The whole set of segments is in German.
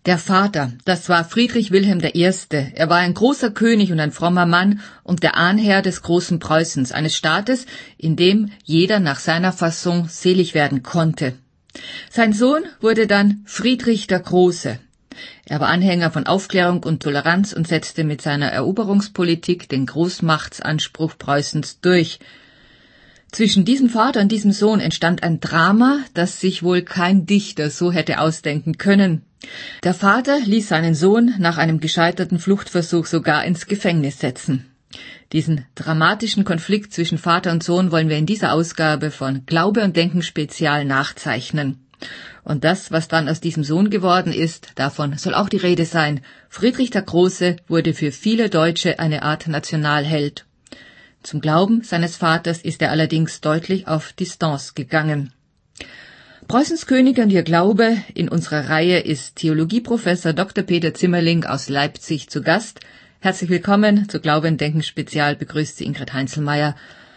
Der Vater, das war Friedrich Wilhelm I. Er war ein großer König und ein frommer Mann und der Ahnherr des großen Preußens, eines Staates, in dem jeder nach seiner Fassung selig werden konnte. Sein Sohn wurde dann Friedrich der Große. Er war Anhänger von Aufklärung und Toleranz und setzte mit seiner Eroberungspolitik den Großmachtsanspruch Preußens durch. Zwischen diesem Vater und diesem Sohn entstand ein Drama, das sich wohl kein Dichter so hätte ausdenken können. Der Vater ließ seinen Sohn nach einem gescheiterten Fluchtversuch sogar ins Gefängnis setzen. Diesen dramatischen Konflikt zwischen Vater und Sohn wollen wir in dieser Ausgabe von Glaube und Denken Spezial nachzeichnen. Und das, was dann aus diesem Sohn geworden ist, davon soll auch die Rede sein. Friedrich der Große wurde für viele Deutsche eine Art Nationalheld. Zum Glauben seines Vaters ist er allerdings deutlich auf Distanz gegangen. Preußens Könige und ihr Glaube in unserer Reihe ist Theologieprofessor Dr. Peter Zimmerling aus Leipzig zu Gast. Herzlich willkommen zu Glaube und Denken Spezial, begrüßt Sie Ingrid Heinzelmeier.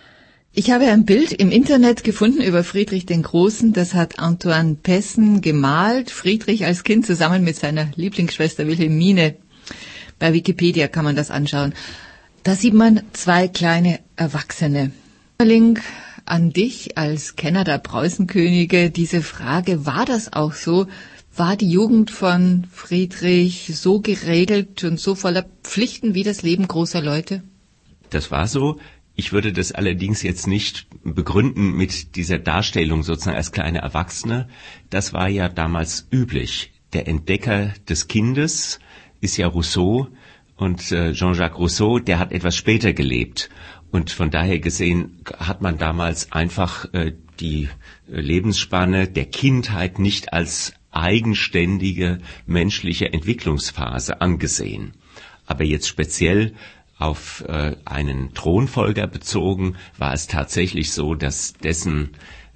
Ich habe ein Bild im Internet gefunden über Friedrich den Großen, das hat Antoine Pessen gemalt, Friedrich als Kind zusammen mit seiner Lieblingsschwester Wilhelmine. Bei Wikipedia kann man das anschauen. Da sieht man zwei kleine Erwachsene. Zimmerling, an dich als Kenner der Preußenkönige diese Frage, war das auch so? War die Jugend von Friedrich so geregelt und so voller Pflichten wie das Leben großer Leute? Das war so. Ich würde das allerdings jetzt nicht begründen mit dieser Darstellung sozusagen als kleine Erwachsene. Das war ja damals üblich. Der Entdecker des Kindes ist ja Rousseau und Jean-Jacques Rousseau, der hat etwas später gelebt. Und von daher gesehen hat man damals einfach die Lebensspanne der Kindheit nicht als eigenständige menschliche Entwicklungsphase angesehen. Aber jetzt speziell auf einen Thronfolger bezogen war es tatsächlich so, dass dessen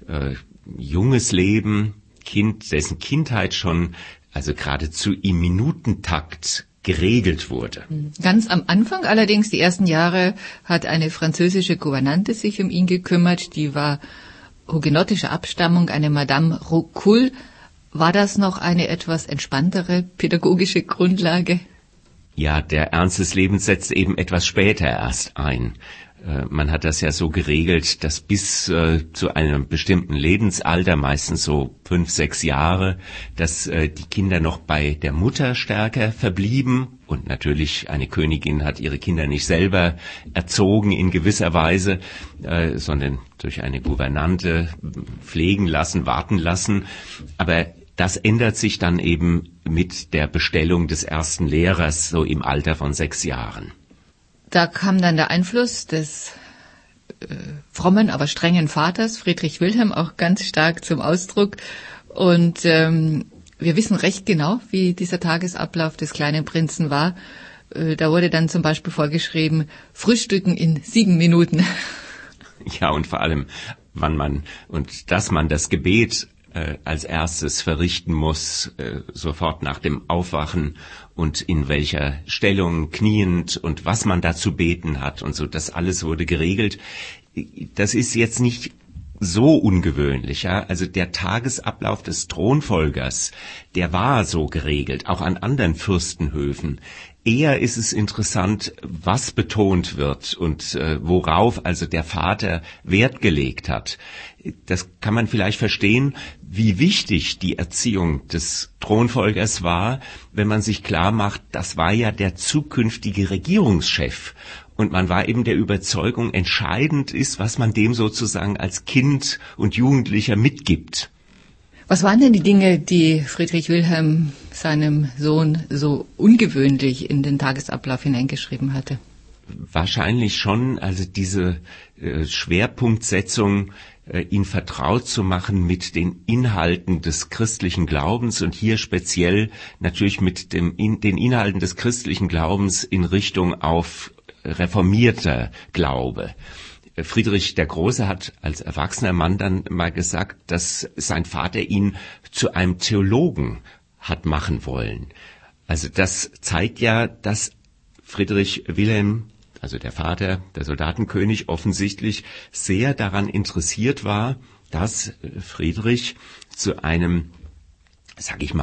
junges Leben, dessen Kindheit schon also geradezu im Minutentakt geregelt wurde. Ganz am Anfang allerdings, die ersten Jahre, hat eine französische Gouvernante sich um ihn gekümmert, die war hugenottischer Abstammung, eine Madame Rocoul. War das noch eine etwas entspanntere pädagogische Grundlage? Ja, der Ernst des Lebens setzt eben etwas später erst ein. Man hat das ja so geregelt, dass bis zu einem bestimmten Lebensalter, meistens so 5, 6 Jahre, dass die Kinder noch bei der Mutter stärker verblieben. Und natürlich, eine Königin hat ihre Kinder nicht selber erzogen in gewisser Weise, sondern durch eine Gouvernante pflegen lassen, warten lassen. Aber das ändert sich dann eben mit der Bestellung des ersten Lehrers, so im Alter von 6 Jahren. Da kam dann der Einfluss des frommen, aber strengen Vaters, Friedrich Wilhelm, auch ganz stark zum Ausdruck. Und wir wissen recht genau, wie dieser Tagesablauf des kleinen Prinzen war. Da wurde dann zum Beispiel vorgeschrieben, Frühstücken in 7 Minuten. Ja, und vor allem, dass man das Gebet als erstes verrichten muss, sofort nach dem Aufwachen und in welcher Stellung kniend und was man da zu beten hat und so, das alles wurde geregelt. Das ist jetzt nicht so ungewöhnlich, ja. Also der Tagesablauf des Thronfolgers, der war so geregelt, auch an anderen Fürstenhöfen. Eher ist es interessant, was betont wird und worauf also der Vater Wert gelegt hat. Das kann man vielleicht verstehen, wie wichtig die Erziehung des Thronfolgers war, wenn man sich klar macht, das war ja der zukünftige Regierungschef. Und man war eben der Überzeugung, entscheidend ist, was man dem sozusagen als Kind und Jugendlicher mitgibt. Was waren denn die Dinge, die Friedrich Wilhelm seinem Sohn so ungewöhnlich in den Tagesablauf hineingeschrieben hatte? Wahrscheinlich schon, also diese Schwerpunktsetzung, ihn vertraut zu machen mit den Inhalten des christlichen Glaubens und hier speziell natürlich mit den Inhalten des christlichen Glaubens in Richtung auf reformierter Glaube. Friedrich der Große hat als erwachsener Mann dann mal gesagt, dass sein Vater ihn zu einem Theologen hat machen wollen. Also das zeigt ja, dass Friedrich Wilhelm, also der Vater, der Soldatenkönig, offensichtlich sehr daran interessiert war, dass Friedrich zu einem, sag ich mal,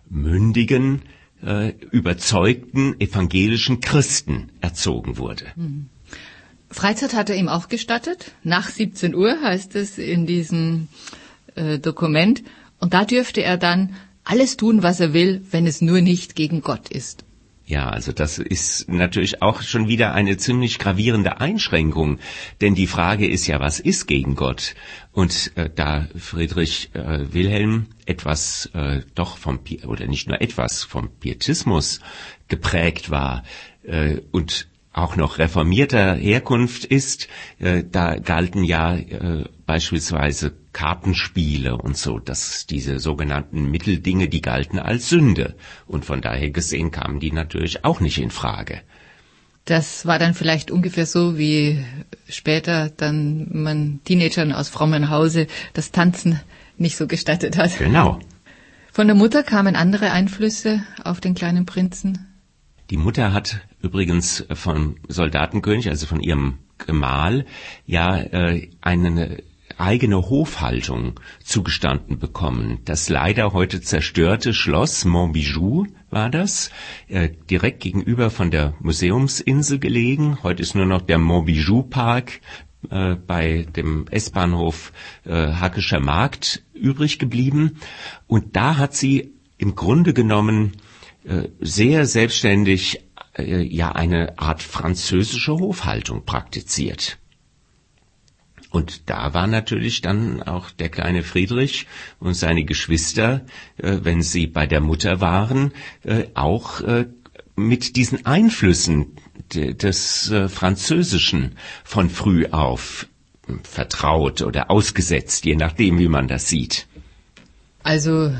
mündigen, überzeugten evangelischen Christen erzogen wurde. Freizeit hat er ihm auch gestattet. Nach 17 Uhr heißt es in diesem Dokument. Und da dürfte er dann alles tun, was er will, wenn es nur nicht gegen Gott ist. Ja, also das ist natürlich auch schon wieder eine ziemlich gravierende Einschränkung, denn die Frage ist ja, was ist gegen Gott? Und da Friedrich Wilhelm etwas doch oder nicht nur etwas vom Pietismus geprägt war und auch noch reformierter Herkunft ist, da galten ja beispielsweise Kartenspiele und so, dass diese sogenannten Mitteldinge, die galten als Sünde. Und von daher gesehen kamen die natürlich auch nicht in Frage. Das war dann vielleicht ungefähr so, wie später dann man Teenagern aus frommem Hause das Tanzen nicht so gestattet hat. Genau. Von der Mutter kamen andere Einflüsse auf den kleinen Prinzen. Die Mutter hat übrigens vom Soldatenkönig, also von ihrem Gemahl, ja eine eigene Hofhaltung zugestanden bekommen. Das leider heute zerstörte Schloss Montbijou war das, direkt gegenüber von der Museumsinsel gelegen. Heute ist nur noch der Montbijou-Park bei dem S-Bahnhof Hackescher Markt übrig geblieben. Und da hat sie im Grunde genommen sehr selbstständig eine Art französische Hofhaltung praktiziert. Und da war natürlich dann auch der kleine Friedrich und seine Geschwister, wenn sie bei der Mutter waren, auch mit diesen Einflüssen des Französischen von früh auf vertraut oder ausgesetzt, je nachdem, wie man das sieht. Also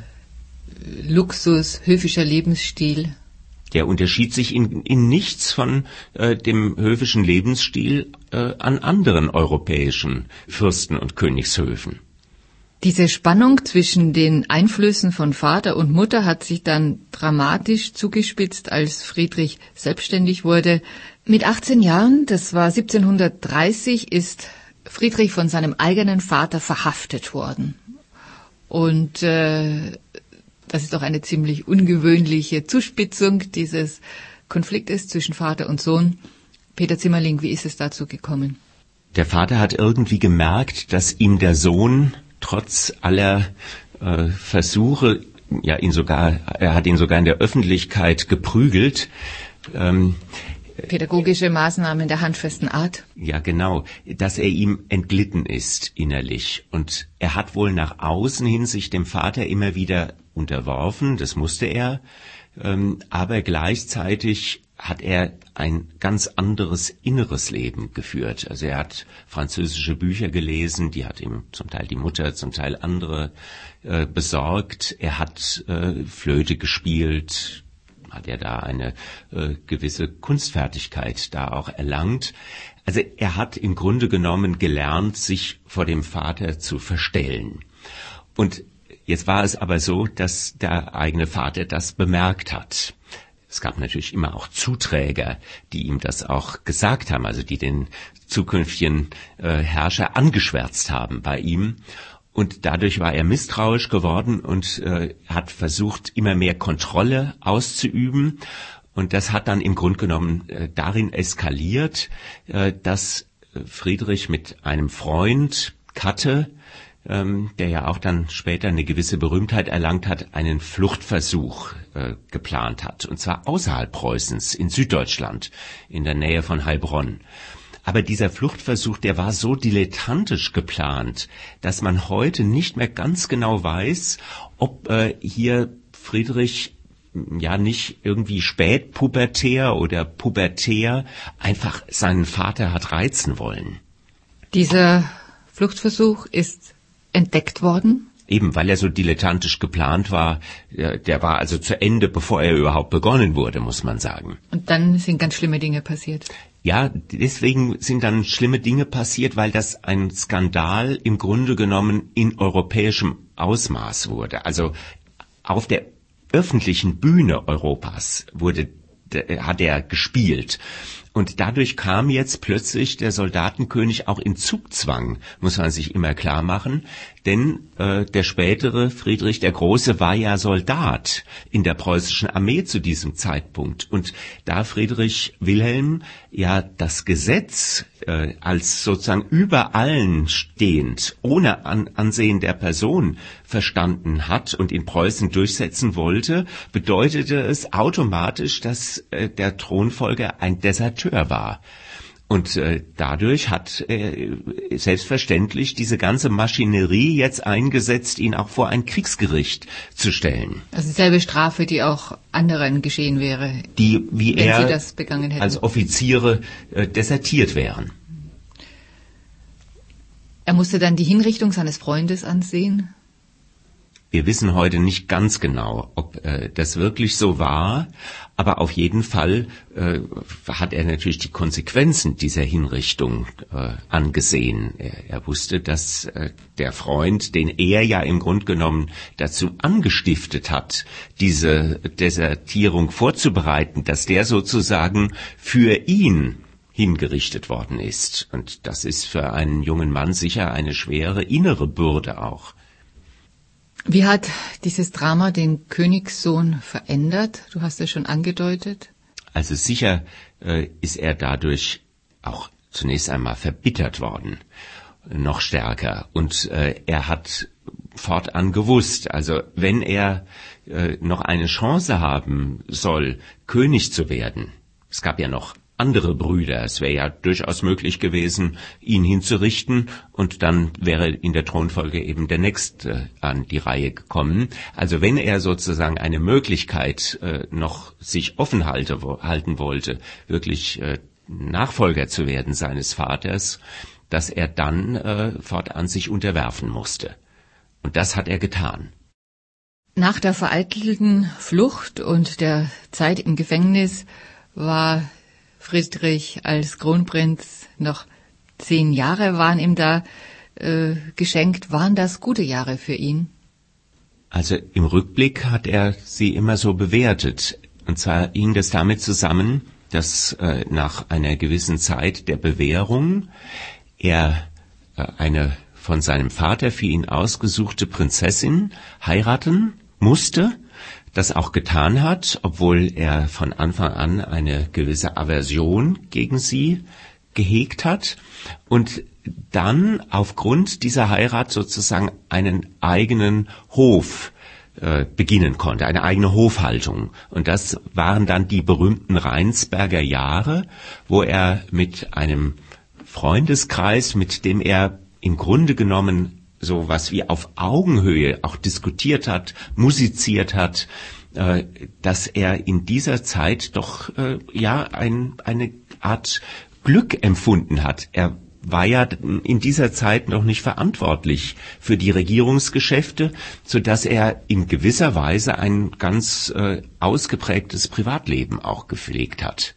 Luxus, höfischer Lebensstil. Der unterschied sich in nichts von dem höfischen Lebensstil an anderen europäischen Fürsten- und Königshöfen. Diese Spannung zwischen den Einflüssen von Vater und Mutter hat sich dann dramatisch zugespitzt, als Friedrich selbstständig wurde. Mit 18 Jahren, das war 1730, ist Friedrich von seinem eigenen Vater verhaftet worden. Und das ist doch eine ziemlich ungewöhnliche Zuspitzung dieses Konfliktes zwischen Vater und Sohn. Peter Zimmerling, wie ist es dazu gekommen? Der Vater hat irgendwie gemerkt, dass ihm der Sohn trotz aller Versuche, er hat ihn sogar in der Öffentlichkeit geprügelt. Pädagogische Maßnahmen der handfesten Art. Ja, genau, dass er ihm entglitten ist innerlich. Und er hat wohl nach außen hin sich dem Vater immer wieder unterworfen, das musste er, aber gleichzeitig hat er ein ganz anderes inneres Leben geführt. Also er hat französische Bücher gelesen, die hat ihm zum Teil die Mutter, zum Teil andere besorgt. Er hat Flöte gespielt, hat er da eine gewisse Kunstfertigkeit da auch erlangt. Also er hat im Grunde genommen gelernt, sich vor dem Vater zu verstellen. Und jetzt war es aber so, dass der eigene Vater das bemerkt hat. Es gab natürlich immer auch Zuträger, die ihm das auch gesagt haben, also die den zukünftigen Herrscher angeschwärzt haben bei ihm. Und dadurch war er misstrauisch geworden und hat versucht, immer mehr Kontrolle auszuüben. Und das hat dann im Grunde genommen darin eskaliert, dass Friedrich mit einem Freund, Katte, der ja auch dann später eine gewisse Berühmtheit erlangt hat, einen Fluchtversuch geplant hat. Und zwar außerhalb Preußens, in Süddeutschland, in der Nähe von Heilbronn. Aber dieser Fluchtversuch, der war so dilettantisch geplant, dass man heute nicht mehr ganz genau weiß, ob hier Friedrich ja nicht irgendwie spätpubertär oder pubertär einfach seinen Vater hat reizen wollen. Dieser Fluchtversuch ist entdeckt worden? Eben, weil er so dilettantisch geplant war. Der war also zu Ende, bevor er überhaupt begonnen wurde, muss man sagen. Und dann sind ganz schlimme Dinge passiert. Ja, deswegen sind dann schlimme Dinge passiert, weil das ein Skandal im Grunde genommen in europäischem Ausmaß wurde. Also auf der öffentlichen Bühne Europas hat er gespielt. Und dadurch kam jetzt plötzlich der Soldatenkönig auch in Zugzwang, muss man sich immer klar machen. Denn der spätere Friedrich der Große war ja Soldat in der preußischen Armee zu diesem Zeitpunkt. Und da Friedrich Wilhelm ja das Gesetz als sozusagen über allen stehend, ohne Ansehen der Person verstanden hat und in Preußen durchsetzen wollte, bedeutete es automatisch, dass der Thronfolger ein Deserteur war. Und dadurch hat selbstverständlich diese ganze Maschinerie jetzt eingesetzt, ihn auch vor ein Kriegsgericht zu stellen. Also dieselbe Strafe, die auch anderen geschehen wäre, die, wie wenn er sie das begangen hätten. Als Offiziere desertiert wären. Er musste dann die Hinrichtung seines Freundes ansehen. Wir wissen heute nicht ganz genau, ob das wirklich so war, aber auf jeden Fall hat er natürlich die Konsequenzen dieser Hinrichtung angesehen. Er wusste, dass der Freund, den er ja im Grunde genommen dazu angestiftet hat, diese Desertierung vorzubereiten, dass der sozusagen für ihn hingerichtet worden ist. Und das ist für einen jungen Mann sicher eine schwere innere Bürde auch. Wie hat dieses Drama den Königssohn verändert? Du hast es schon angedeutet. Also sicher ist er dadurch auch zunächst einmal verbittert worden, noch stärker. Und er hat fortan gewusst, also wenn er noch eine Chance haben soll, König zu werden, es gab ja noch andere Brüder. Es wäre ja durchaus möglich gewesen, ihn hinzurichten und dann wäre in der Thronfolge eben der Nächste an die Reihe gekommen. Also wenn er sozusagen eine Möglichkeit noch sich offen halten wollte, wirklich Nachfolger zu werden seines Vaters, dass er dann fortan sich unterwerfen musste. Und das hat er getan. Nach der vereitelten Flucht und der Zeit im Gefängnis war Friedrich als Kronprinz noch 10 Jahre waren ihm da geschenkt. Waren das gute Jahre für ihn? Also im Rückblick hat er sie immer so bewertet. Und zwar hing das damit zusammen, dass nach einer gewissen Zeit der Bewährung er eine von seinem Vater für ihn ausgesuchte Prinzessin heiraten musste, das auch getan hat, obwohl er von Anfang an eine gewisse Aversion gegen sie gehegt hat und dann aufgrund dieser Heirat sozusagen einen eigenen Hof beginnen konnte, eine eigene Hofhaltung. Und das waren dann die berühmten Rheinsberger Jahre, wo er mit einem Freundeskreis, mit dem er im Grunde genommen so was wie auf Augenhöhe auch diskutiert hat, musiziert hat, dass er in dieser Zeit doch eine Art Glück empfunden hat. Er war ja in dieser Zeit noch nicht verantwortlich für die Regierungsgeschäfte, so dass er in gewisser Weise ein ganz ausgeprägtes Privatleben auch gepflegt hat.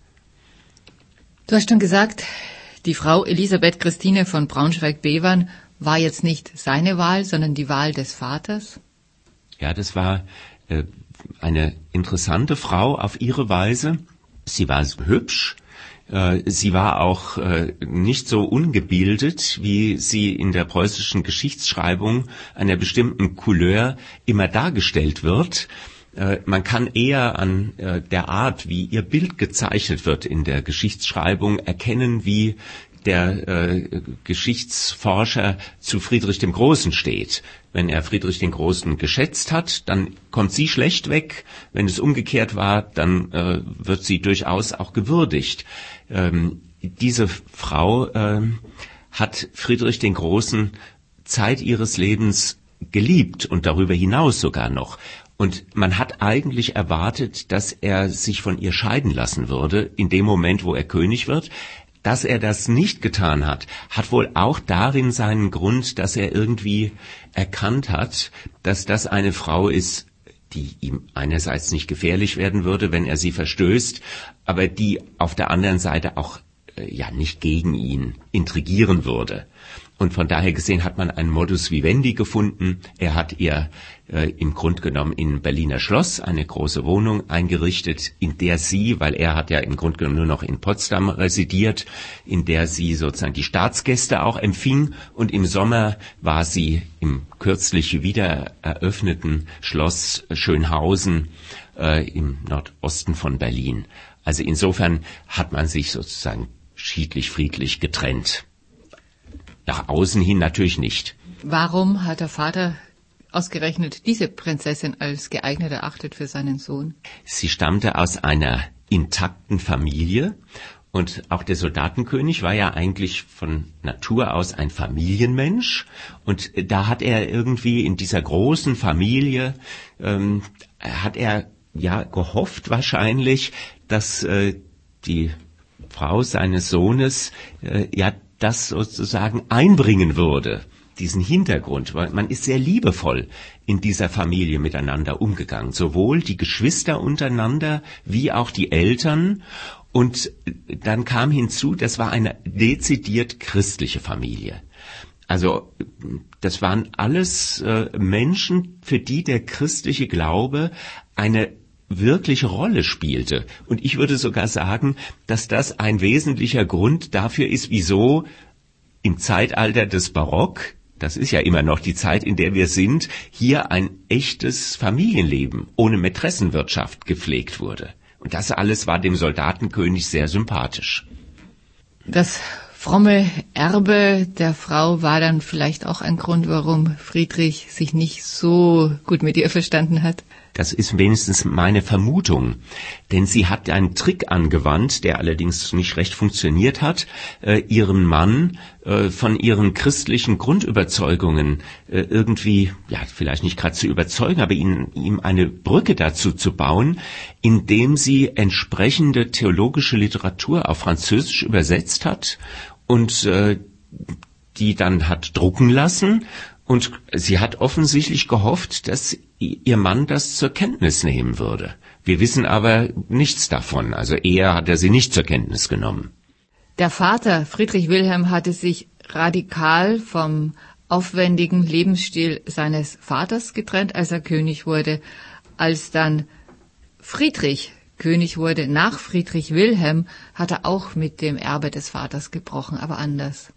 Du hast schon gesagt, die Frau Elisabeth Christine von Braunschweig-Bevern war jetzt nicht seine Wahl, sondern die Wahl des Vaters? Ja, das war eine interessante Frau auf ihre Weise. Sie war hübsch, sie war auch nicht so ungebildet, wie sie in der preußischen Geschichtsschreibung einer bestimmten Couleur immer dargestellt wird. Man kann eher an der Art, wie ihr Bild gezeichnet wird in der Geschichtsschreibung, erkennen, wie der Geschichtsforscher zu Friedrich dem Großen steht. Wenn er Friedrich den Großen geschätzt hat, dann kommt sie schlecht weg. Wenn es umgekehrt war, dann wird sie durchaus auch gewürdigt. Diese Frau hat Friedrich den Großen Zeit ihres Lebens geliebt und darüber hinaus sogar noch. Und man hat eigentlich erwartet, dass er sich von ihr scheiden lassen würde, in dem Moment, wo er König wird. Dass er das nicht getan hat, hat wohl auch darin seinen Grund, dass er irgendwie erkannt hat, dass das eine Frau ist, die ihm einerseits nicht gefährlich werden würde, wenn er sie verstößt, aber die auf der anderen Seite auch nicht gegen ihn intrigieren würde. Und von daher gesehen hat man einen Modus vivendi gefunden. Er hat ihr im Grunde genommen in Berliner Schloss eine große Wohnung eingerichtet, in der sie, weil er hat ja im Grunde genommen nur noch in Potsdam residiert, in der sie sozusagen die Staatsgäste auch empfing. Und im Sommer war sie im kürzlich wieder eröffneten Schloss Schönhausen im Nordosten von Berlin. Also insofern hat man sich sozusagen schiedlich, friedlich getrennt. Nach außen hin natürlich nicht. Warum hat der Vater ausgerechnet diese Prinzessin als geeignet erachtet für seinen Sohn? Sie stammte aus einer intakten Familie und auch der Soldatenkönig war ja eigentlich von Natur aus ein Familienmensch und da hat er irgendwie in dieser großen Familie, hat er ja gehofft wahrscheinlich, dass die Frau seines Sohnes das sozusagen einbringen würde, diesen Hintergrund, weil man ist sehr liebevoll in dieser Familie miteinander umgegangen, sowohl die Geschwister untereinander wie auch die Eltern. Und dann kam hinzu, das war eine dezidiert christliche Familie. Also das waren alles Menschen, für die der christliche Glaube eine wirkliche Rolle spielte. Und ich würde sogar sagen, dass das ein wesentlicher Grund dafür ist, wieso im Zeitalter des Barock, das ist ja immer noch die Zeit, in der wir sind, hier ein echtes Familienleben ohne Mätressenwirtschaft gepflegt wurde. Und das alles war dem Soldatenkönig sehr sympathisch. Das fromme Erbe der Frau war dann vielleicht auch ein Grund, warum Friedrich sich nicht so gut mit ihr verstanden hat. Das ist wenigstens meine Vermutung, denn sie hat einen Trick angewandt, der allerdings nicht recht funktioniert hat, ihren Mann von ihren christlichen Grundüberzeugungen irgendwie, ja vielleicht nicht gerade zu überzeugen, aber ihm eine Brücke dazu zu bauen, indem sie entsprechende theologische Literatur auf Französisch übersetzt hat und die dann hat drucken lassen. Und sie hat offensichtlich gehofft, dass ihr Mann das zur Kenntnis nehmen würde. Wir wissen aber nichts davon. Also eher hat er sie nicht zur Kenntnis genommen. Der Vater, Friedrich Wilhelm, hatte sich radikal vom aufwendigen Lebensstil seines Vaters getrennt, als er König wurde. Als dann Friedrich König wurde, nach Friedrich Wilhelm, hat er auch mit dem Erbe des Vaters gebrochen, aber anders.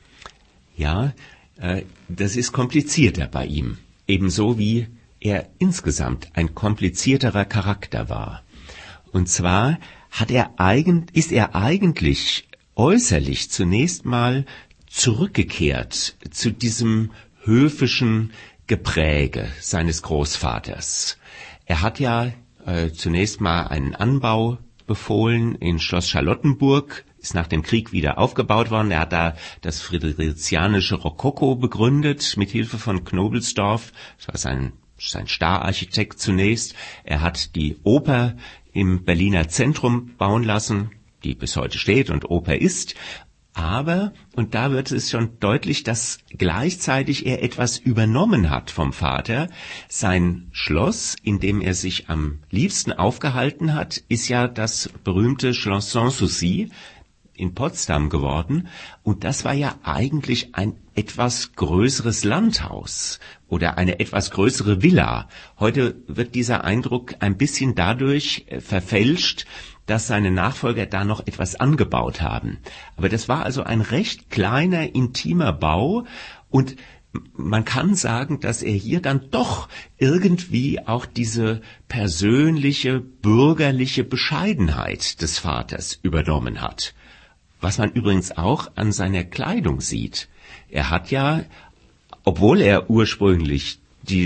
Ja, das ist komplizierter bei ihm. Ebenso wie er insgesamt ein komplizierterer Charakter war. Und zwar ist er eigentlich äußerlich zunächst mal zurückgekehrt zu diesem höfischen Gepräge seines Großvaters. Er hat ja zunächst mal einen Anbau befohlen in Schloss Charlottenburg, ist nach dem Krieg wieder aufgebaut worden. Er hat da das friderizianische Rokoko begründet, mit Hilfe von Knobelsdorff. Das war sein Stararchitekt zunächst. Er hat die Oper im Berliner Zentrum bauen lassen, die bis heute steht und Oper ist. Aber, und da wird es schon deutlich, dass gleichzeitig er etwas übernommen hat vom Vater. Sein Schloss, in dem er sich am liebsten aufgehalten hat, ist ja das berühmte Schloss Sanssouci in Potsdam geworden. Und das war ja eigentlich ein etwas größeres Landhaus oder eine etwas größere Villa. Heute wird dieser Eindruck ein bisschen dadurch verfälscht, dass seine Nachfolger da noch etwas angebaut haben. Aber das war also ein recht kleiner, intimer Bau und man kann sagen, dass er hier dann doch irgendwie auch diese persönliche, bürgerliche Bescheidenheit des Vaters übernommen hat. Was man übrigens auch an seiner Kleidung sieht. Er hat ja, obwohl er ursprünglich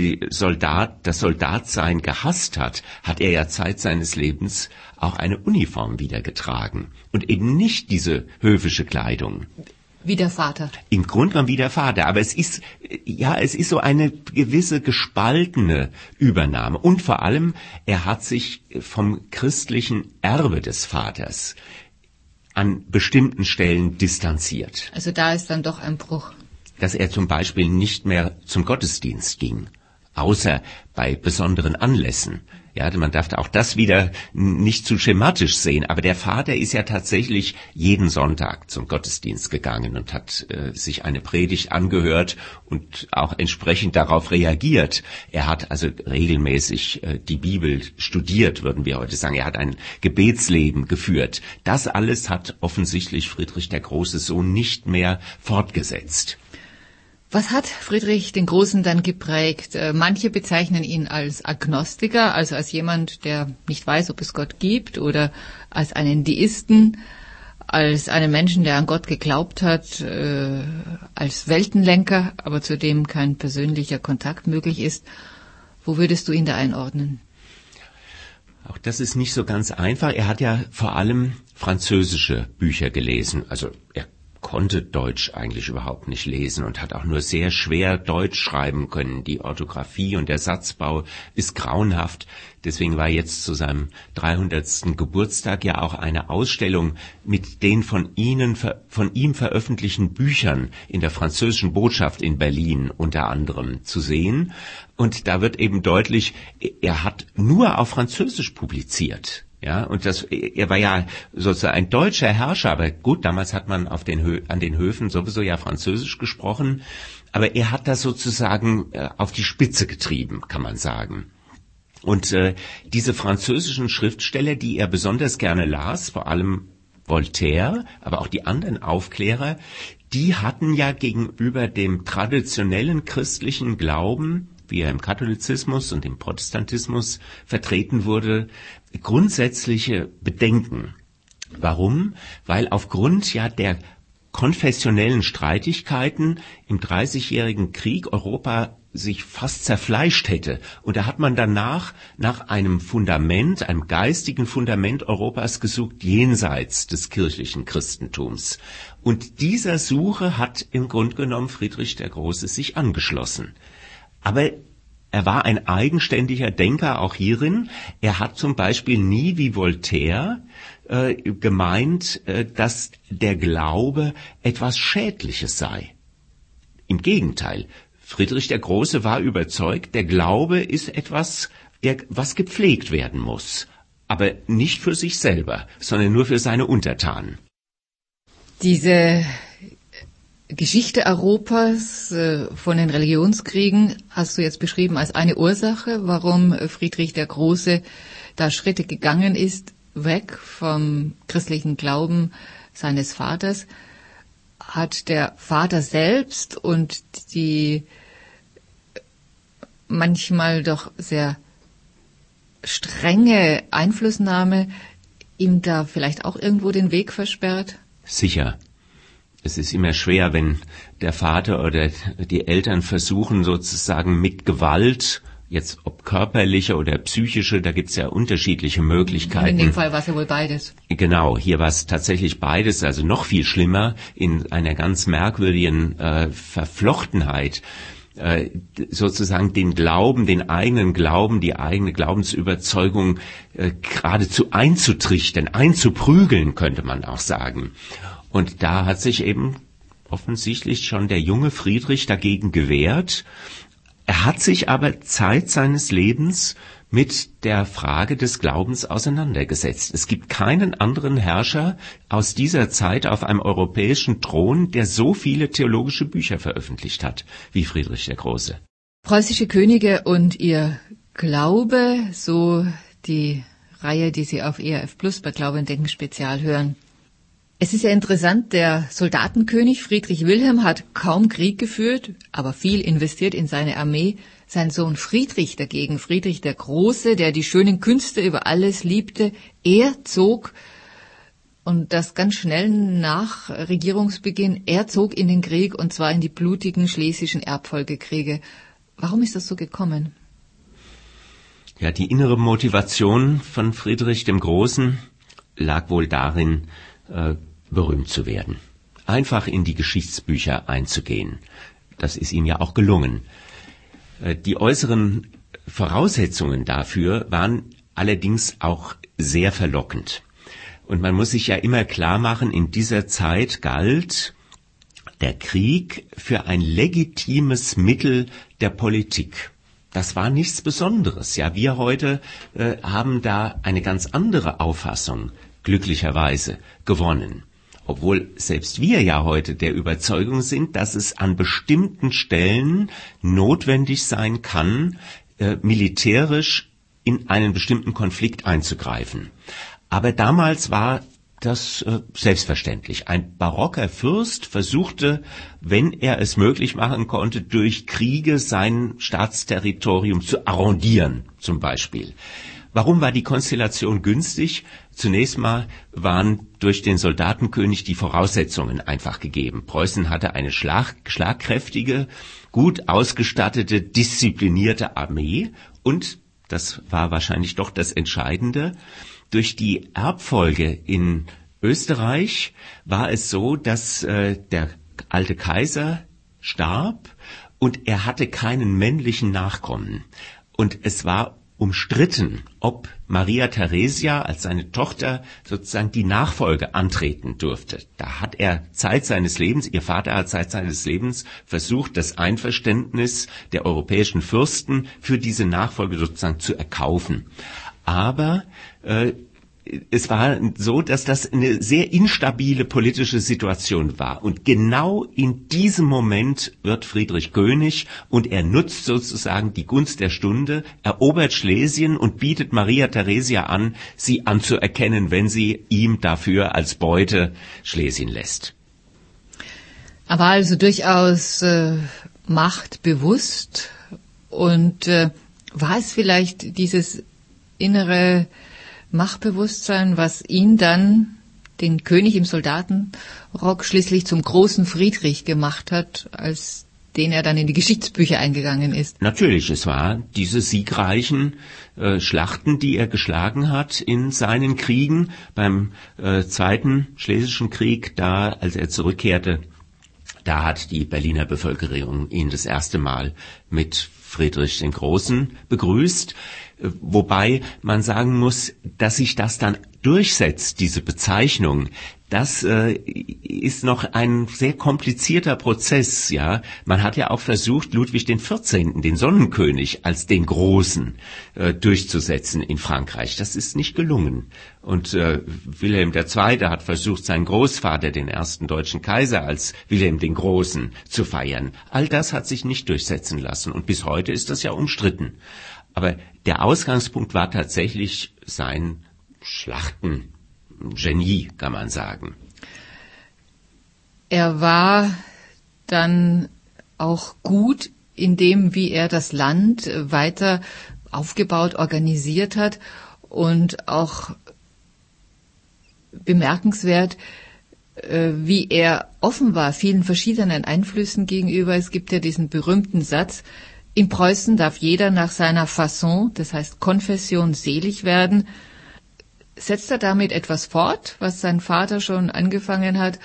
das Soldatsein gehasst hat, hat er ja Zeit seines Lebens auch eine Uniform wieder getragen und eben nicht diese höfische Kleidung. Wie der Vater. Im Grunde genommen wie der Vater, aber es ist so eine gewisse gespaltene Übernahme und vor allem, er hat sich vom christlichen Erbe des Vaters an bestimmten Stellen distanziert. Also da ist dann doch ein Bruch. Dass er zum Beispiel nicht mehr zum Gottesdienst ging, außer bei besonderen Anlässen. Ja, man darf auch das wieder nicht zu schematisch sehen. Aber der Vater ist ja tatsächlich jeden Sonntag zum Gottesdienst gegangen und hat sich eine Predigt angehört und auch entsprechend darauf reagiert. Er hat also regelmäßig die Bibel studiert, würden wir heute sagen. Er hat ein Gebetsleben geführt. Das alles hat offensichtlich Friedrich der große Sohn nicht mehr fortgesetzt. Was hat Friedrich den Großen dann geprägt? Manche bezeichnen ihn als Agnostiker, also als jemand, der nicht weiß, ob es Gott gibt, oder als einen Deisten, als einen Menschen, der an Gott geglaubt hat, als Weltenlenker, aber zu dem kein persönlicher Kontakt möglich ist. Wo würdest du ihn da einordnen? Auch das ist nicht so ganz einfach. Er hat ja vor allem französische Bücher gelesen. Also er konnte Deutsch eigentlich überhaupt nicht lesen und hat auch nur sehr schwer Deutsch schreiben können. Die Orthographie und der Satzbau ist grauenhaft. Deswegen war jetzt zu seinem 300. Geburtstag ja auch eine Ausstellung mit den von ihm veröffentlichten Büchern in der französischen Botschaft in Berlin unter anderem zu sehen. Und da wird eben deutlich, er hat nur auf Französisch publiziert. Ja, und er war ja sozusagen ein deutscher Herrscher, aber gut, damals hat man an den Höfen sowieso ja Französisch gesprochen, aber er hat das sozusagen auf die Spitze getrieben, kann man sagen. Und diese französischen Schriftsteller, die er besonders gerne las, vor allem Voltaire, aber auch die anderen Aufklärer, die hatten ja gegenüber dem traditionellen christlichen Glauben, wie er im Katholizismus und im Protestantismus vertreten wurde, grundsätzliche Bedenken. Warum? Weil aufgrund ja der konfessionellen Streitigkeiten im Dreißigjährigen Krieg Europa sich fast zerfleischt hätte. Und da hat man danach nach einem Fundament, einem geistigen Fundament Europas gesucht, jenseits des kirchlichen Christentums. Und dieser Suche hat im Grunde genommen Friedrich der Große sich angeschlossen. Aber er war ein eigenständiger Denker auch hierin. Er hat zum Beispiel nie wie Voltaire gemeint, dass der Glaube etwas Schädliches sei. Im Gegenteil, Friedrich der Große war überzeugt, der Glaube ist etwas, was gepflegt werden muss. Aber nicht für sich selber, sondern nur für seine Untertanen. Diese Geschichte Europas von den Religionskriegen hast du jetzt beschrieben als eine Ursache, warum Friedrich der Große da Schritte gegangen ist, weg vom christlichen Glauben seines Vaters. Hat der Vater selbst und die manchmal doch sehr strenge Einflussnahme ihm da vielleicht auch irgendwo den Weg versperrt? Sicher. Es ist immer schwer, wenn der Vater oder die Eltern versuchen, sozusagen mit Gewalt, jetzt ob körperliche oder psychische, da gibt's ja unterschiedliche Möglichkeiten. In dem Fall war es ja wohl beides. Genau, hier war es tatsächlich beides, also noch viel schlimmer, in einer ganz merkwürdigen Verflochtenheit. Sozusagen den Glauben, den eigenen Glauben, die eigene Glaubensüberzeugung geradezu einzutrichtern, einzuprügeln, könnte man auch sagen. Und da hat sich eben offensichtlich schon der junge Friedrich dagegen gewehrt. Er hat sich aber Zeit seines Lebens mit der Frage des Glaubens auseinandergesetzt. Es gibt keinen anderen Herrscher aus dieser Zeit auf einem europäischen Thron, der so viele theologische Bücher veröffentlicht hat wie Friedrich der Große. Preußische Könige und ihr Glaube, so die Reihe, die Sie auf ERF Plus bei Glaube und Denken Spezial hören. Es ist ja interessant, der Soldatenkönig Friedrich Wilhelm hat kaum Krieg geführt, aber viel investiert in seine Armee. Sein Sohn Friedrich dagegen, Friedrich der Große, der die schönen Künste über alles liebte, er zog, und das ganz schnell nach Regierungsbeginn, er zog in den Krieg, und zwar in die blutigen schlesischen Erbfolgekriege. Warum ist das so gekommen? Ja, die innere Motivation von Friedrich dem Großen lag wohl darin, berühmt zu werden. Einfach in die Geschichtsbücher einzugehen. Das ist ihm ja auch gelungen. Die äußeren Voraussetzungen dafür waren allerdings auch sehr verlockend. Und man muss sich ja immer klar machen, in dieser Zeit galt der Krieg für ein legitimes Mittel der Politik. das war nichts Besonderes. Ja, wir heute haben da eine ganz andere Auffassung, glücklicherweise, gewonnen. Obwohl selbst wir ja heute der Überzeugung sind, dass es an bestimmten Stellen notwendig sein kann, militärisch in einen bestimmten Konflikt einzugreifen. Aber damals war das selbstverständlich. Ein barocker Fürst versuchte, wenn er es möglich machen konnte, durch Kriege sein Staatsterritorium zu arrondieren, zum Beispiel. Warum war die Konstellation günstig? Zunächst mal waren durch den Soldatenkönig die Voraussetzungen einfach gegeben. Preußen hatte eine schlagkräftige, gut ausgestattete, disziplinierte Armee und, das war wahrscheinlich doch das Entscheidende, durch die Erbfolge in Österreich war es so, dass der alte Kaiser starb und er hatte keinen männlichen Nachkommen. Und es war umstritten, ob Maria Theresia als seine Tochter sozusagen die Nachfolge antreten durfte. Da hat er Zeit seines Lebens, ihr Vater hat Zeit seines Lebens versucht, das Einverständnis der europäischen Fürsten für diese Nachfolge sozusagen zu erkaufen. Aber es war so, dass das eine sehr instabile politische Situation war. Und genau in diesem Moment wird Friedrich König und er nutzt sozusagen die Gunst der Stunde, erobert Schlesien und bietet Maria Theresia an, sie anzuerkennen, wenn sie ihm dafür als Beute Schlesien lässt. Er war also durchaus machtbewusst und war es vielleicht dieses innere Machtbewusstsein, was ihn dann, den König im Soldatenrock, schließlich zum großen Friedrich gemacht hat, als den er dann in die Geschichtsbücher eingegangen ist. Natürlich, es war diese siegreichen Schlachten, die er geschlagen hat in seinen Kriegen. Beim Zweiten Schlesischen Krieg, da, als er zurückkehrte, da hat die Berliner Bevölkerung ihn das erste Mal mit Friedrich den Großen begrüßt. Wobei man sagen muss, dass sich das dann durchsetzt, diese Bezeichnung, das ist noch ein sehr komplizierter Prozess, ja. Man hat ja auch versucht, Ludwig XIV., den Sonnenkönig, als den Großen durchzusetzen in Frankreich. Das ist nicht gelungen. Und Wilhelm II. Hat versucht, seinen Großvater, den ersten deutschen Kaiser, als Wilhelm den Großen zu feiern. All das hat sich nicht durchsetzen lassen. Und bis heute ist das ja umstritten. Aber der Ausgangspunkt war tatsächlich sein Schlachtengenie, kann man sagen. Er war dann auch gut in dem, wie er das Land weiter aufgebaut, organisiert hat und auch bemerkenswert, wie er offen war vielen verschiedenen Einflüssen gegenüber. Es gibt ja diesen berühmten Satz, in Preußen darf jeder nach seiner Fasson, das heißt Konfession, selig werden. Setzt er damit etwas fort, was sein Vater schon angefangen hat,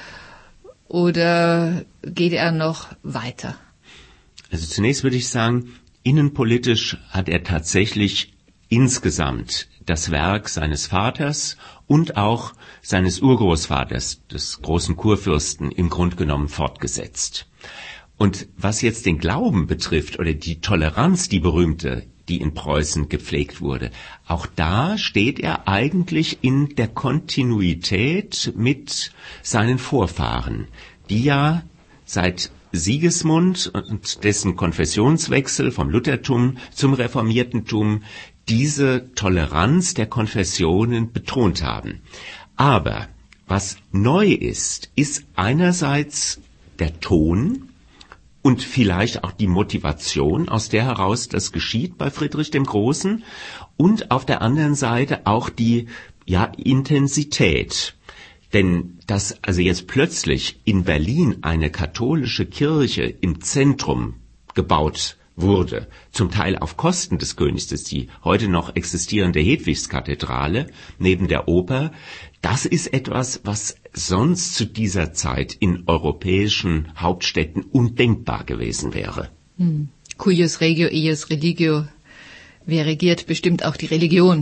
oder geht er noch weiter? Also zunächst würde ich sagen, innenpolitisch hat er tatsächlich insgesamt das Werk seines Vaters und auch seines Urgroßvaters, des großen Kurfürsten, im Grunde genommen fortgesetzt. Und was jetzt den Glauben betrifft oder die Toleranz, die berühmte, die in Preußen gepflegt wurde, auch da steht er eigentlich in der Kontinuität mit seinen Vorfahren, die ja seit Sigismund und dessen Konfessionswechsel vom Luthertum zum Reformiertentum diese Toleranz der Konfessionen betont haben. Aber was neu ist, ist einerseits der Ton, und vielleicht auch die Motivation, aus der heraus das geschieht bei Friedrich dem Großen, und auf der anderen Seite auch die Intensität. Denn dass also jetzt plötzlich in Berlin eine katholische Kirche im Zentrum gebaut wurde, zum Teil auf Kosten des Königs, das ist die heute noch existierende Hedwigskathedrale neben der Oper, das ist etwas, was sonst zu dieser Zeit in europäischen Hauptstädten undenkbar gewesen wäre. Cuius regio, ius religio. Wer regiert, bestimmt auch die Religion.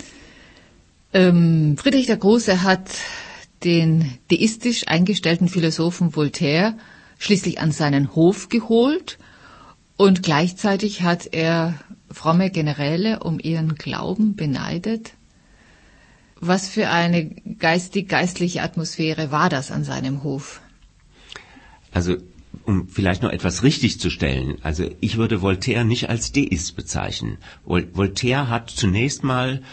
Friedrich der Große hat den deistisch eingestellten Philosophen Voltaire schließlich an seinen Hof geholt Und gleichzeitig hat er fromme Generäle um ihren Glauben beneidet. Was für eine geistliche Atmosphäre war das an seinem Hof? Also, um vielleicht noch etwas richtig zu stellen, also ich würde Voltaire nicht als Deist bezeichnen. Voltaire hat zunächst mal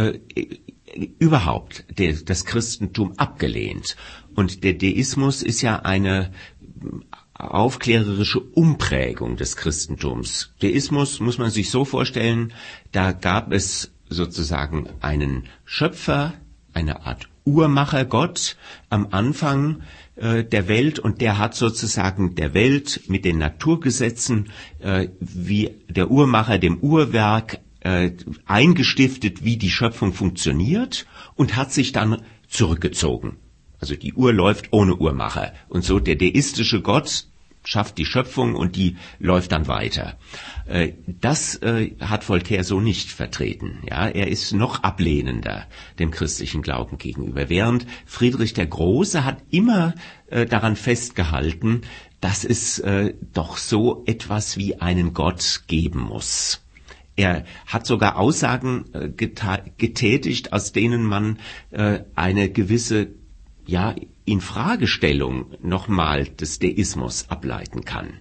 überhaupt das Christentum abgelehnt. Und der Deismus ist ja eine aufklärerische Umprägung des Christentums. Deismus muss man sich so vorstellen, da gab es sozusagen einen Schöpfer, eine Art Uhrmachergott am Anfang der Welt, und der hat sozusagen der Welt mit den Naturgesetzen wie der Uhrmacher dem Uhrwerk eingestiftet, wie die Schöpfung funktioniert, und hat sich dann zurückgezogen. Also die Uhr läuft ohne Uhrmacher. Und so der deistische Gott schafft die Schöpfung und die läuft dann weiter. Das hat Voltaire so nicht vertreten. Ja, er ist noch ablehnender dem christlichen Glauben gegenüber. Während Friedrich der Große hat immer daran festgehalten, dass es doch so etwas wie einen Gott geben muss. Er hat sogar Aussagen getätigt, aus denen man eine gewisse Infragestellung nochmal des Deismus ableiten kann.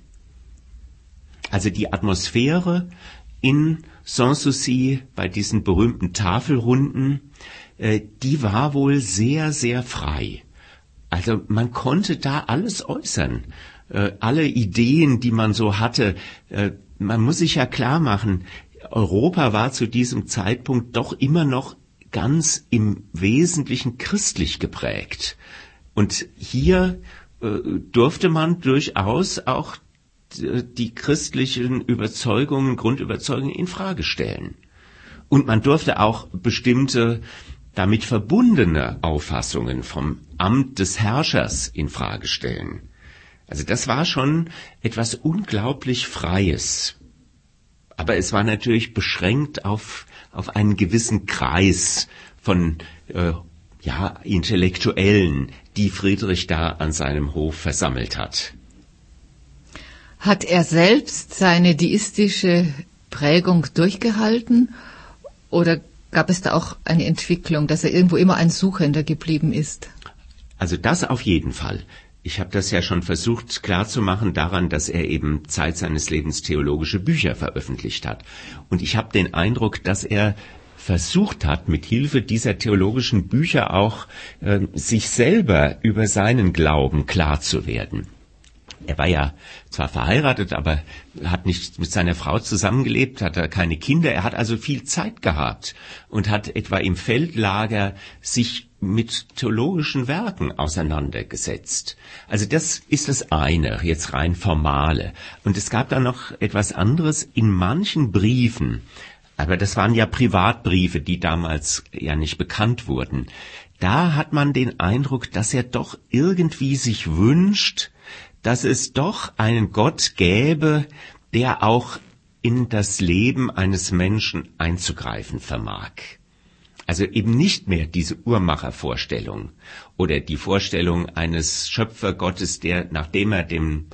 Also die Atmosphäre in Sanssouci bei diesen berühmten Tafelrunden, die war wohl sehr, sehr frei. Also man konnte da alles äußern. Alle Ideen, die man so hatte, man muss sich ja klar machen, Europa war zu diesem Zeitpunkt doch immer noch ganz im Wesentlichen christlich geprägt. Und hier durfte man durchaus auch die christlichen Überzeugungen, Grundüberzeugungen in Frage stellen. Und man durfte auch bestimmte damit verbundene Auffassungen vom Amt des Herrschers in Frage stellen. Also das war schon etwas unglaublich Freies. Aber es war natürlich beschränkt auf einen gewissen Kreis von Intellektuellen, die Friedrich da an seinem Hof versammelt hat. Hat er selbst seine deistische Prägung durchgehalten oder gab es da auch eine Entwicklung, dass er irgendwo immer ein Suchender geblieben ist? Also das auf jeden Fall. Ich habe das ja schon versucht klarzumachen daran, dass er eben Zeit seines Lebens theologische Bücher veröffentlicht hat. Und ich habe den Eindruck, dass er versucht hat, mit Hilfe dieser theologischen Bücher auch sich selber über seinen Glauben klar zu werden. Er war ja zwar verheiratet, aber hat nicht mit seiner Frau zusammengelebt, hatte keine Kinder. Er hat also viel Zeit gehabt und hat etwa im Feldlager sich mit theologischen Werken auseinandergesetzt. Also das ist das eine, jetzt rein formale. Und es gab da noch etwas anderes in manchen Briefen. Aber das waren ja Privatbriefe, die damals ja nicht bekannt wurden. Da hat man den Eindruck, dass er doch irgendwie sich wünscht, dass es doch einen Gott gäbe, der auch in das Leben eines Menschen einzugreifen vermag. Also eben nicht mehr diese Uhrmachervorstellung oder die Vorstellung eines Schöpfergottes, der, nachdem er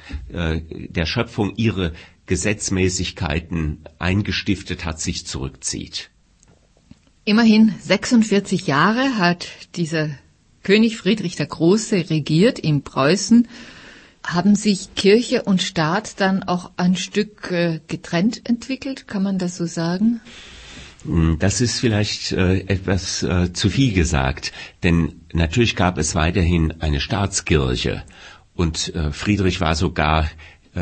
der Schöpfung ihre Gesetzmäßigkeiten eingestiftet hat, sich zurückzieht. Immerhin 46 Jahre hat dieser König Friedrich der Große regiert in Preußen. Haben sich Kirche und Staat dann auch ein Stück getrennt entwickelt? Kann man das so sagen? Das ist vielleicht etwas zu viel gesagt, denn natürlich gab es weiterhin eine Staatskirche und Friedrich war sogar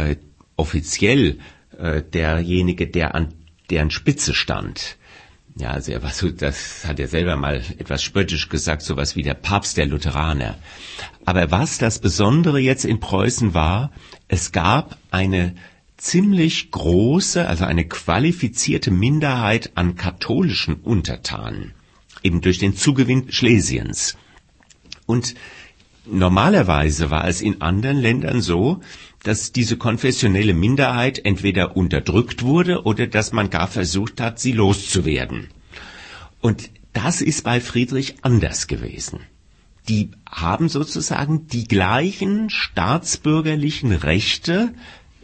offiziell derjenige, der an deren Spitze stand. Ja, also er war so, das hat er selber mal etwas spöttisch gesagt, sowas wie der Papst der Lutheraner. Aber was das Besondere jetzt in Preußen war, es gab eine ziemlich große, also eine qualifizierte Minderheit an katholischen Untertanen, eben durch den Zugewinn Schlesiens. Und normalerweise war es in anderen Ländern so, dass diese konfessionelle Minderheit entweder unterdrückt wurde oder dass man gar versucht hat, sie loszuwerden. Und das ist bei Friedrich anders gewesen. Die haben sozusagen die gleichen staatsbürgerlichen Rechte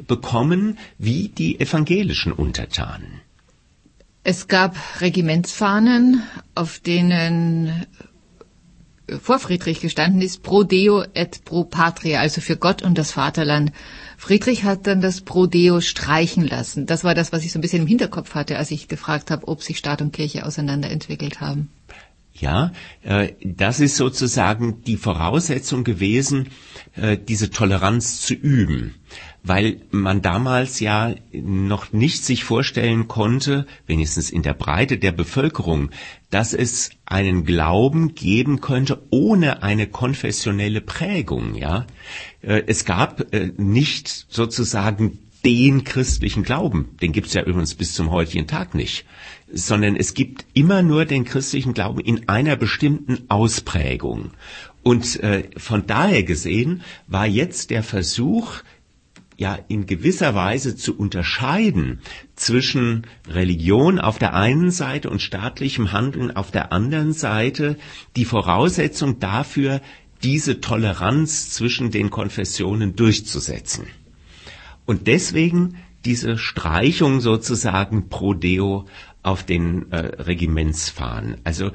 bekommen wie die evangelischen Untertanen. Es gab Regimentsfahnen, auf denen vor Friedrich gestanden ist, pro Deo et pro patria, also für Gott und das Vaterland. Friedrich hat dann das pro Deo streichen lassen. Das war das, was ich so ein bisschen im Hinterkopf hatte, als ich gefragt habe, ob sich Staat und Kirche auseinanderentwickelt haben. Ja, das ist sozusagen die Voraussetzung gewesen, diese Toleranz zu üben, weil man damals ja noch nicht sich vorstellen konnte, wenigstens in der Breite der Bevölkerung, dass es einen Glauben geben könnte ohne eine konfessionelle Prägung, ja. Es gab nicht sozusagen den christlichen Glauben, den gibt's ja übrigens bis zum heutigen Tag nicht, sondern es gibt immer nur den christlichen Glauben in einer bestimmten Ausprägung. Und von daher gesehen war jetzt der Versuch, ja in gewisser Weise zu unterscheiden zwischen Religion auf der einen Seite und staatlichem Handeln auf der anderen Seite, die Voraussetzung dafür, diese Toleranz zwischen den Konfessionen durchzusetzen. Und deswegen diese Streichung sozusagen pro Deo auf den Regimentsfahnen. Also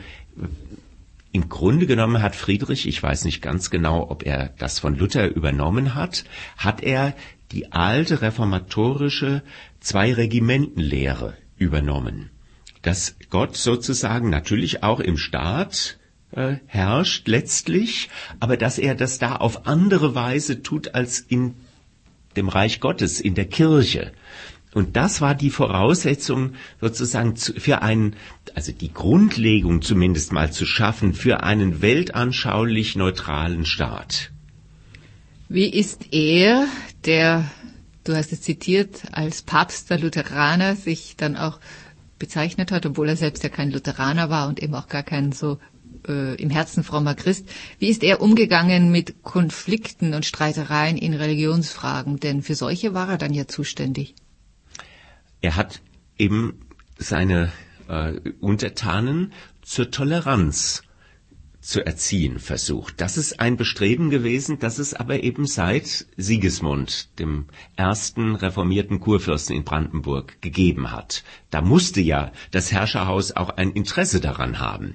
im Grunde genommen hat Friedrich, ich weiß nicht ganz genau, ob er das von Luther übernommen hat, hat er die alte reformatorische Zwei-Regimentenlehre übernommen. Dass Gott sozusagen natürlich auch im Staat herrscht letztlich, aber dass er das da auf andere Weise tut als in dem Reich Gottes, in der Kirche. Und das war die Voraussetzung sozusagen für also die Grundlegung zumindest mal zu schaffen für einen weltanschaulich neutralen Staat. Wie ist er, der, du hast es zitiert, als Papst der Lutheraner sich dann auch bezeichnet hat, obwohl er selbst ja kein Lutheraner war und eben auch gar kein so im Herzen frommer Christ. Wie ist er umgegangen mit Konflikten und Streitereien in Religionsfragen? Denn für solche war er dann ja zuständig. Er hat eben seine Untertanen zur Toleranz zu erziehen versucht. Das ist ein Bestreben gewesen, das es aber eben seit Sigismund, dem ersten reformierten Kurfürsten in Brandenburg, gegeben hat. Da musste ja das Herrscherhaus auch ein Interesse daran haben.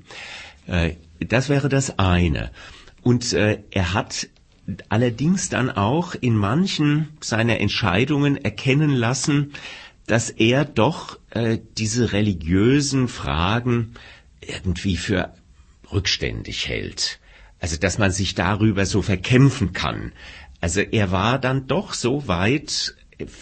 Das wäre das eine. Und er hat allerdings dann auch in manchen seiner Entscheidungen erkennen lassen, dass er doch diese religiösen Fragen irgendwie für rückständig hält. Also, dass man sich darüber so verkämpfen kann. Also, er war dann doch so weit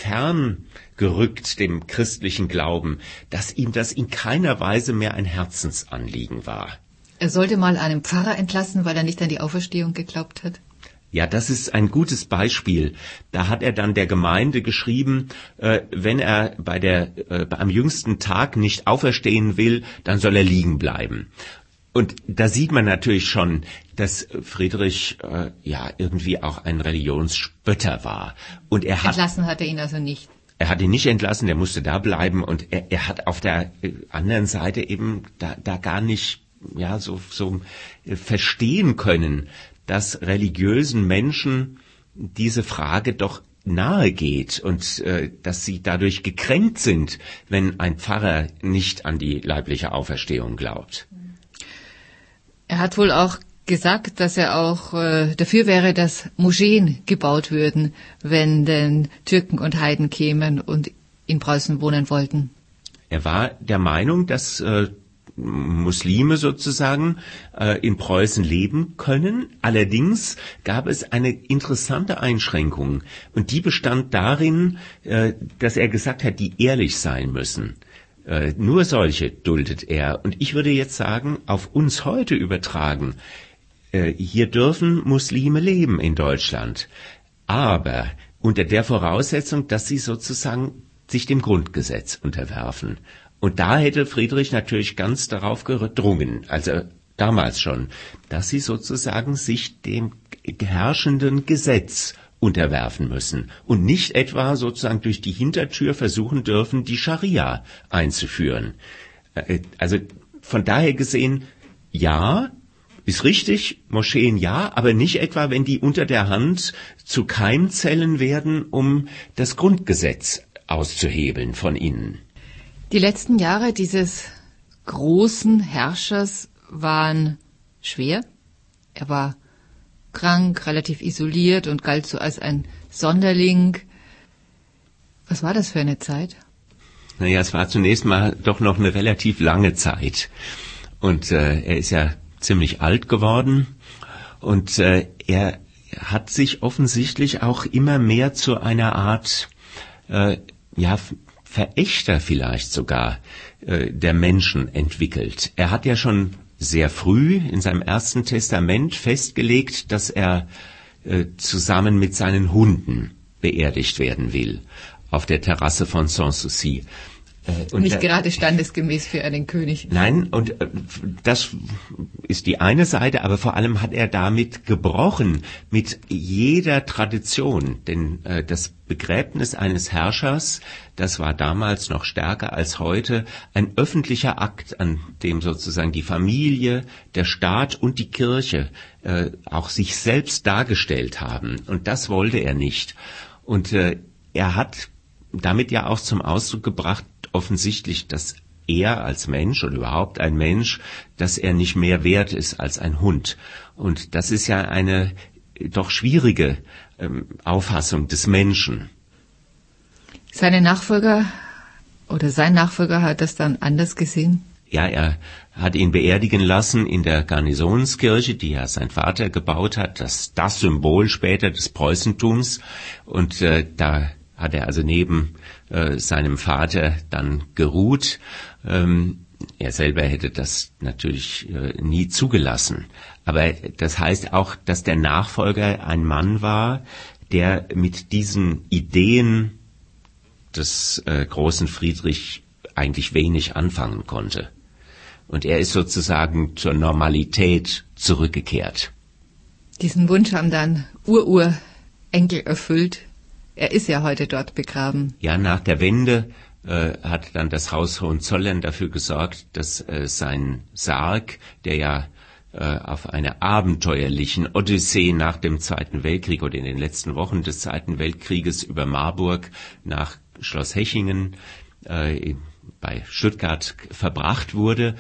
ferngerückt dem christlichen Glauben, dass ihm das in keiner Weise mehr ein Herzensanliegen war. Er sollte mal einen Pfarrer entlassen, weil er nicht an die Auferstehung geglaubt hat. Ja, das ist ein gutes Beispiel. Da hat er dann der Gemeinde geschrieben, wenn er am jüngsten Tag nicht auferstehen will, dann soll er liegen bleiben. Und da sieht man natürlich schon, dass Friedrich irgendwie auch ein Religionsspötter war. Und entlassen hat er ihn also nicht. Er hat ihn nicht entlassen, der musste da bleiben. Und er hat auf der anderen Seite eben da gar nicht so verstehen können, dass religiösen Menschen diese Frage doch nahe geht und dass sie dadurch gekränkt sind, wenn ein Pfarrer nicht an die leibliche Auferstehung glaubt. Er hat wohl auch gesagt, dass er auch dafür wäre, dass Moscheen gebaut würden, wenn denn Türken und Heiden kämen und in Preußen wohnen wollten. Er war der Meinung, dass Muslime sozusagen in Preußen leben können. Allerdings gab es eine interessante Einschränkung und die bestand darin, dass er gesagt hat, die ehrlich sein müssen. Nur solche duldet er. Und ich würde jetzt sagen, auf uns heute übertragen, hier dürfen Muslime leben in Deutschland, aber unter der Voraussetzung, dass sie sozusagen sich dem Grundgesetz unterwerfen. Und da hätte Friedrich natürlich ganz darauf gedrungen, also damals schon, dass sie sozusagen sich dem herrschenden Gesetz unterwerfen müssen und nicht etwa sozusagen durch die Hintertür versuchen dürfen, die Scharia einzuführen. Also von daher gesehen, ja, Ist richtig, Moscheen ja, aber nicht etwa, wenn die unter der Hand zu Keimzellen werden, um das Grundgesetz auszuhebeln von innen. Die letzten Jahre dieses großen Herrschers waren schwer. Er war krank, relativ isoliert und galt so als ein Sonderling. Was war das für eine Zeit? Naja, es war zunächst mal doch noch eine relativ lange Zeit. Und er ist ja ziemlich alt geworden. Und er hat sich offensichtlich auch immer mehr zu einer Art, Verächter vielleicht sogar der Menschen entwickelt. Er hat ja schon sehr früh in seinem ersten Testament festgelegt, dass er zusammen mit seinen Hunden beerdigt werden will, auf der Terrasse von Sanssouci. Und nicht gerade standesgemäß für einen König. Nein, und das ist die eine Seite, aber vor allem hat er damit gebrochen mit jeder Tradition. Denn das Begräbnis eines Herrschers, das war damals noch stärker als heute, ein öffentlicher Akt, an dem sozusagen die Familie, der Staat und die Kirche auch sich selbst dargestellt haben. Und das wollte er nicht. Und er hat damit ja auch zum Ausdruck gebracht, offensichtlich, dass er als Mensch oder überhaupt ein Mensch, dass er nicht mehr wert ist als ein Hund. Und das ist ja eine doch schwierige Auffassung des Menschen. Sein Nachfolger hat das dann anders gesehen? Ja, er hat ihn beerdigen lassen in der Garnisonskirche, die ja sein Vater gebaut hat, das Symbol später des Preußentums. Und da hat er also neben seinem Vater dann geruht. Er selber hätte das natürlich nie zugelassen. Aber das heißt auch, dass der Nachfolger ein Mann war, der mit diesen Ideen des großen Friedrich eigentlich wenig anfangen konnte. Und er ist sozusagen zur Normalität zurückgekehrt. Diesen Wunsch haben dann Urenkel erfüllt. Er ist ja heute dort begraben. Ja, nach der Wende hat dann das Haus Hohenzollern dafür gesorgt, dass sein Sarg, der ja auf einer abenteuerlichen Odyssee nach dem Zweiten Weltkrieg oder in den letzten Wochen des Zweiten Weltkrieges über Marburg nach Schloss Hechingen bei Stuttgart verbracht wurde,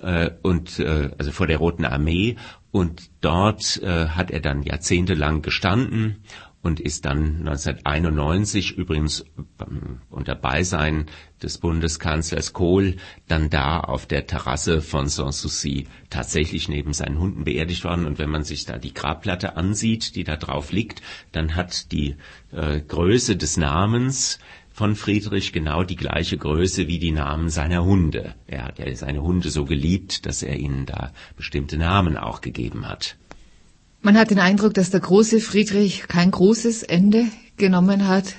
also vor der Roten Armee. Und dort hat er dann jahrzehntelang gestanden und ist dann 1991 übrigens unter Beisein des Bundeskanzlers Kohl dann da auf der Terrasse von Sanssouci tatsächlich neben seinen Hunden beerdigt worden. Und wenn man sich da die Grabplatte ansieht, die da drauf liegt, dann hat die Größe des Namens von Friedrich genau die gleiche Größe wie die Namen seiner Hunde. Er hat ja seine Hunde so geliebt, dass er ihnen da bestimmte Namen auch gegeben hat. Man hat den Eindruck, dass der große Friedrich kein großes Ende genommen hat.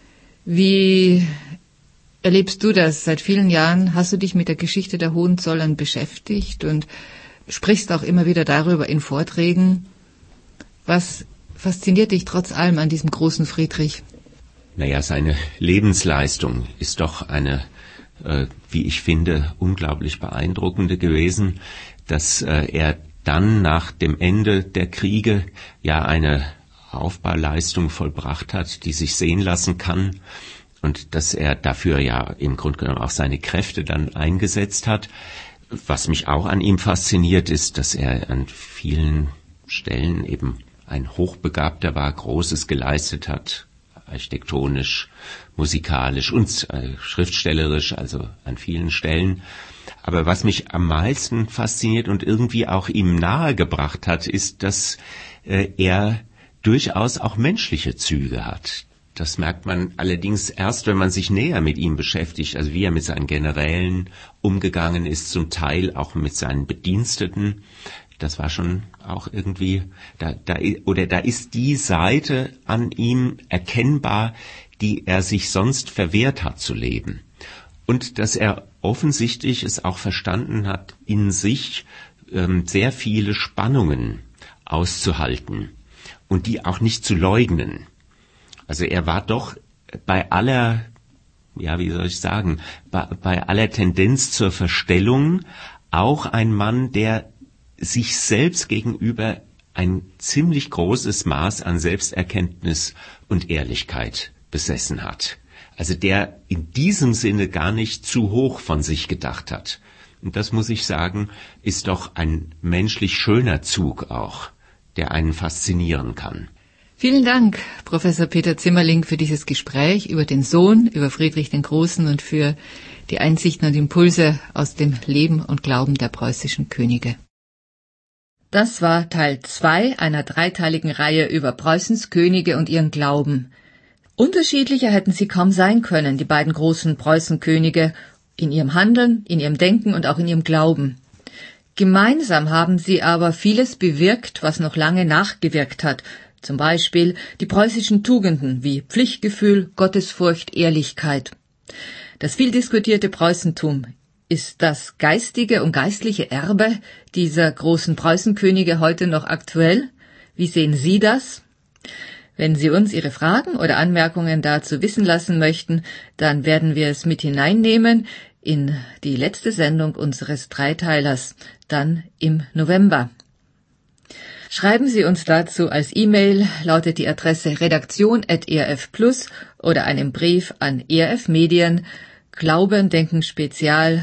Wie erlebst du das? Seit vielen Jahren hast du dich mit der Geschichte der Hohenzollern beschäftigt und sprichst auch immer wieder darüber in Vorträgen. Was fasziniert dich trotz allem an diesem großen Friedrich? Naja, seine Lebensleistung ist doch eine, wie ich finde, unglaublich beeindruckende gewesen, dass er dann nach dem Ende der Kriege ja eine Aufbauleistung vollbracht hat, die sich sehen lassen kann und dass er dafür ja im Grunde genommen auch seine Kräfte dann eingesetzt hat. Was mich auch an ihm fasziniert ist, dass er an vielen Stellen eben ein Hochbegabter war, Großes geleistet hat, architektonisch, musikalisch und schriftstellerisch, also an vielen Stellen. Aber was mich am meisten fasziniert und irgendwie auch ihm nahegebracht hat, ist, dass er durchaus auch menschliche Züge hat. Das merkt man allerdings erst, wenn man sich näher mit ihm beschäftigt, also wie er mit seinen Generälen umgegangen ist, zum Teil auch mit seinen Bediensteten. Das war schon auch irgendwie, da ist die Seite an ihm erkennbar, die er sich sonst verwehrt hat zu leben. Und dass er offensichtlich es auch verstanden hat, in sich sehr viele Spannungen auszuhalten und die auch nicht zu leugnen. Also er war doch bei aller, bei aller Tendenz zur Verstellung auch ein Mann, der sich selbst gegenüber ein ziemlich großes Maß an Selbsterkenntnis und Ehrlichkeit besessen hat. Also der in diesem Sinne gar nicht zu hoch von sich gedacht hat. Und das, muss ich sagen, ist doch ein menschlich schöner Zug auch, der einen faszinieren kann. Vielen Dank, Professor Peter Zimmerling, für dieses Gespräch über den Sohn, über Friedrich den Großen und für die Einsichten und Impulse aus dem Leben und Glauben der preußischen Könige. Das war Teil 2 einer dreiteiligen Reihe über Preußens Könige und ihren Glauben. Unterschiedlicher hätten sie kaum sein können, die beiden großen Preußenkönige, in ihrem Handeln, in ihrem Denken und auch in ihrem Glauben. Gemeinsam haben sie aber vieles bewirkt, was noch lange nachgewirkt hat, zum Beispiel die preußischen Tugenden wie Pflichtgefühl, Gottesfurcht, Ehrlichkeit. Das viel diskutierte Preußentum, ist das geistige und geistliche Erbe dieser großen Preußenkönige heute noch aktuell? Wie sehen Sie das? Wenn Sie uns Ihre Fragen oder Anmerkungen dazu wissen lassen möchten, dann werden wir es mit hineinnehmen in die letzte Sendung unseres Dreiteilers, dann im November. Schreiben Sie uns dazu als E-Mail, lautet die Adresse redaktion@ERF+ oder einen Brief an ERF Medien, Glauben, Denken Spezial,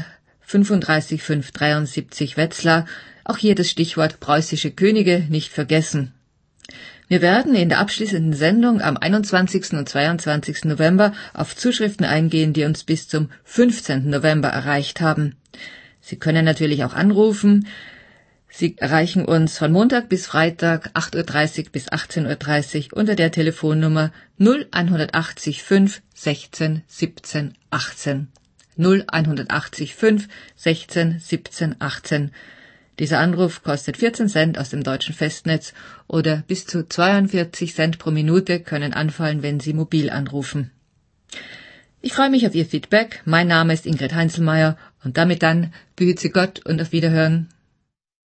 35573 Wetzlar, auch hier das Stichwort preußische Könige nicht vergessen. Wir werden in der abschließenden Sendung am 21. und 22. November auf Zuschriften eingehen, die uns bis zum 15. November erreicht haben. Sie können natürlich auch anrufen. Sie erreichen uns von Montag bis Freitag 8.30 Uhr bis 18.30 Uhr unter der Telefonnummer 0180 5 16 17 18. 0180 5 16 17 18. Dieser Anruf kostet 14 Cent aus dem deutschen Festnetz oder bis zu 42 Cent pro Minute können anfallen, wenn Sie mobil anrufen. Ich freue mich auf Ihr Feedback. Mein Name ist Ingrid Heinzelmeier und damit dann behüte Gott und auf Wiederhören.